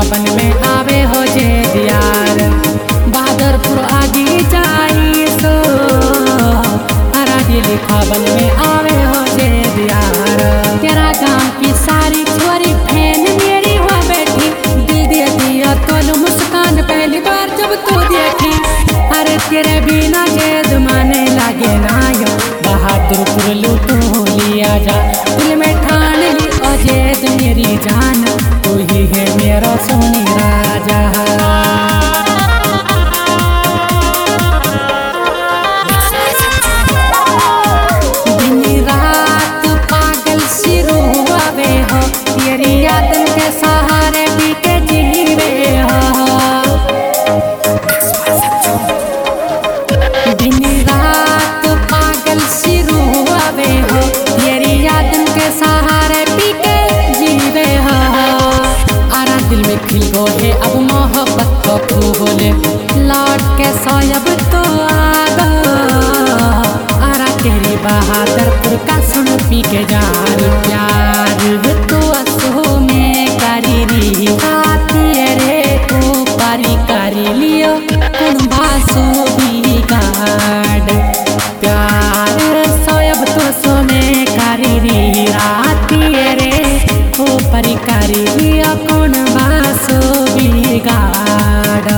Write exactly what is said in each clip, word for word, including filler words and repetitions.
लिखावन में आवे हो जे दियार बहादुरपुर आगे जाई सो हरादी लिखावन में आवे हो जे दियार। तेरा गांव की सारी छोरी फैन मेरी हो बैठी दिल दे दिया तो मुस्कान पहली बार जब तू देखी। अरे तेरे बिना जेद माने लागे ना यो बहादुरपुर लूटू लिया जा दिल में ठान ली अजेद मेरी जान तू ही है मेरा सोनी राजा। दिन रात पागल सिरू आवे हो तेरी यादन के सहारे बीते जीवे हो। दिन रात पागल सिरू आवे हो तेरी यादन के सहारे बीते जीवे हो। आरा दिल में खिल गो है अब मोहब्बत को फूले लौट के सोयब तो आगा। आरा तेरी बहादुरपुर का सुन पी के जान प्यार तो असो में करी री आती रे को पारी करी लियो कुन बासो भी गाड प्यार सोयब तो सो में करी री आती रे को पारी करी लियो कुन बासो भी गाड।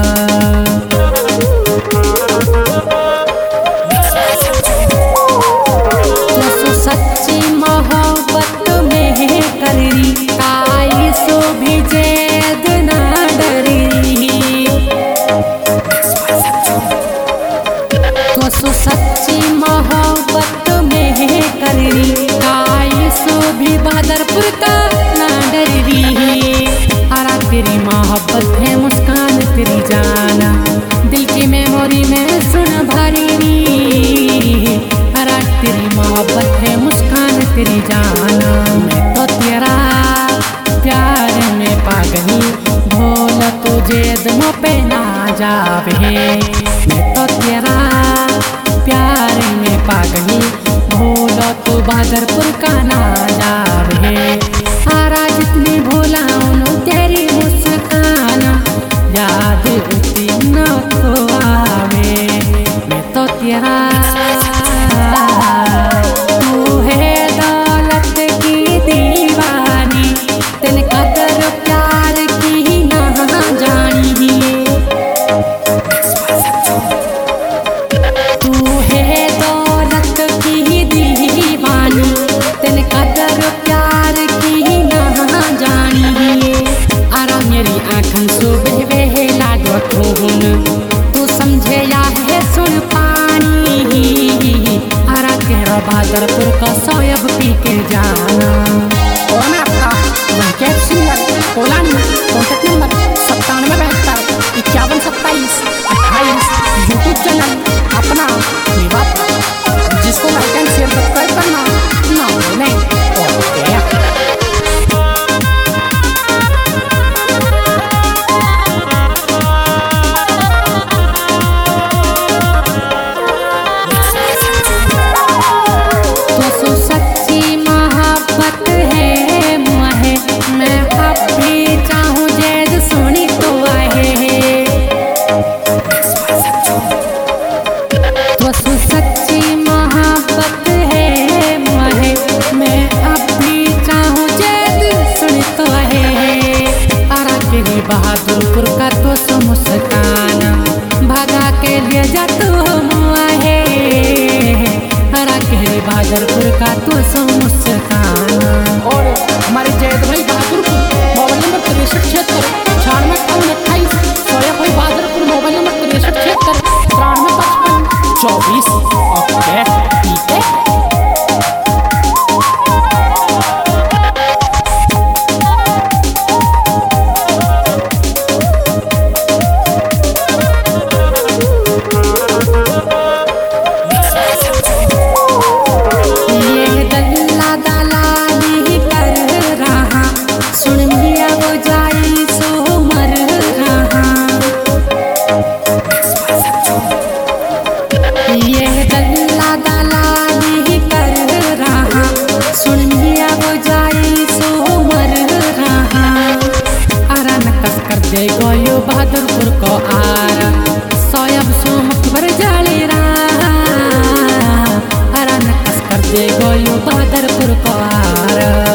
सच्ची मोहब्बत में करी आई सो भी जेद ना डरी। तो सो सच्ची मोहब्बत में करी आई सो भी बहादुरपुर का ना डरी। आरा तेरी मोहब्बत है मुस्कान तेरी जाना दिल की मेमोरी में सुन भरी। आरा तेरी मोहब्बत है मुस्कान तेरी जाना मैं तो तेरा प्यार में पागली भोला तुझे दमों पे ना जावे। मैं तो तेरा प्यार में पागली भोला तू बहादुरपुर का ना जावे। सारा जितनी भोला उन्हों तेरी मुस्कान याद उतनी न तो आवे। मैं तो तेरा तू है दौलत की दीवानी तेन कदर प्यार की ना जानी। तू है दौलत की दीवानी तेन कदर प्यार की ना जानी। आरा मेरी आँखन सुबह वे लाडो खून तू समझे या है सुन पानी। आरा तेरा बहादुरपुर का सोयब पी के जाना। कौन है आपका वह कैब सिंगर पोलान कॉन्टेक्ट नंबर सत्तानवे बहत्तर इक्यावन सत्ताईस अट्ठाईस। यूट्यूब चैनल अपना विवाद जिसको लाइक एंड शेयर सब्सक्राइब करना ना भूलें। तो सच्ची मोहब्बत है मुहे मैं अब भी चाहूँ जेद सोनी तो आहे। तो सच्ची मोहब्बत है मुहे मैं अब भी चाहूँ जेद सोनी तो आहे। आरा के लिए बहादुरपुर का तो सो मुस्कान भगा के लिए जा तू मुहे। आरा के लिए बहादुरपुर का तो सो मुस्कान। और हमारे जैद भाई बहादुरपुर मोबाइल नंबर तिरसठ छिहत्तर छियानवे अट्ठावन अट्ठाईस। सोया भाई बहादुरपुर मोबाइल नंबर तिरसठ छिहत्तर तिरानवे पचपन चौबीस। ओके ठीक है। ये दल्ला दलाली कर रहा सुन लिया वो जाई सो मर रहा। ये दल्ला दलाली दे गयो बहादुरपुर पार।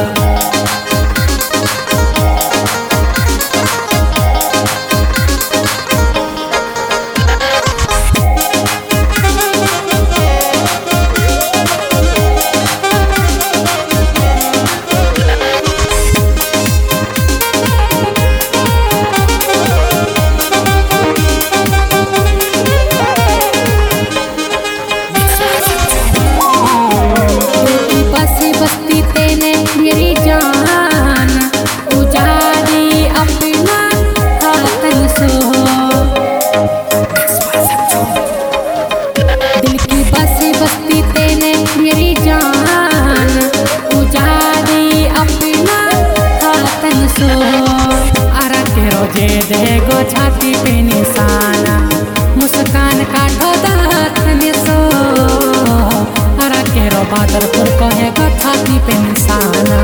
जे देगो छाती पे निशाना, मुस्कान काटो दांत में सो। हरा केरो बहादुरपुर कहेगो छाती पे निशाना।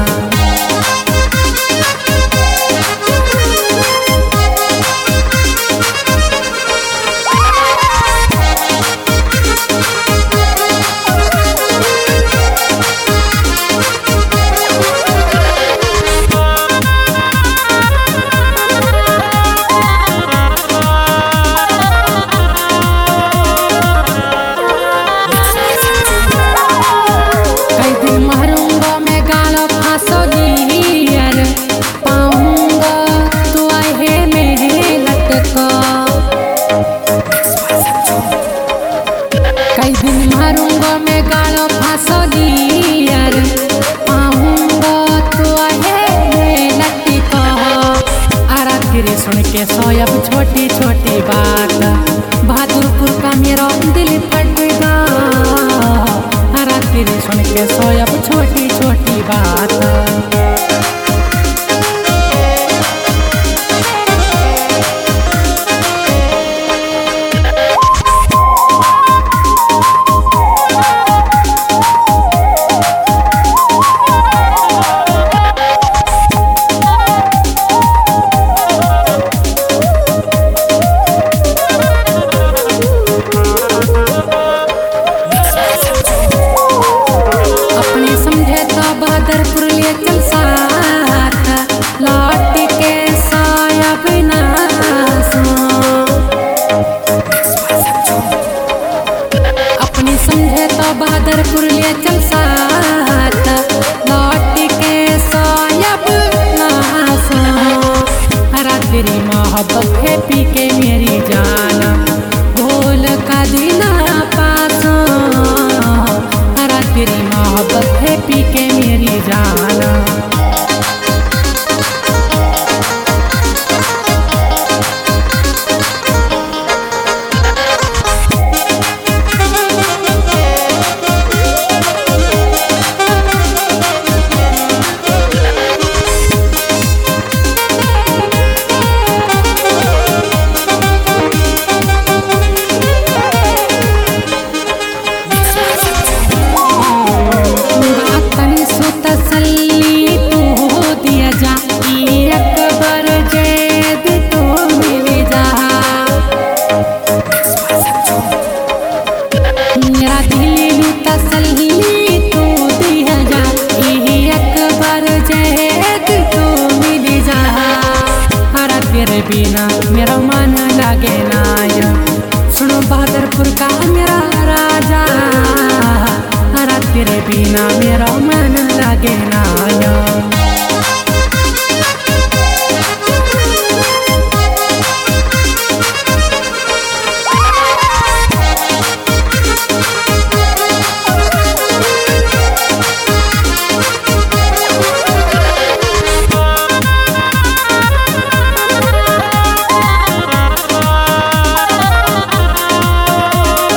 कई दिन मारूंगा मैं गालों फांसोली यार, पाऊंगा तो है लट्टी को। आरा तेरी सुन के सोयब छोटी छोटी बात, बहादुरपुर का मेरा दिल फट गया। आरा तेरी सुन के सोयब छोटी छोटी बात। बहादुरपुर ले चल साथ, लौट के सायब ना सो। अपनी समझे तो बहादुरपुर ले चल साथ, लौट के सायब ना सो। हरा तेरी मोहब्बत है पी के मेरी जान, भूल का दीना पासो। हरा तेरी मोहब्बत है पी के मेरी जान। बिना मेरा मन लगे ना, सुनो बहादुरपुर का मेरा राजा। हरा तेरे बिना मेरा मन लगे ना।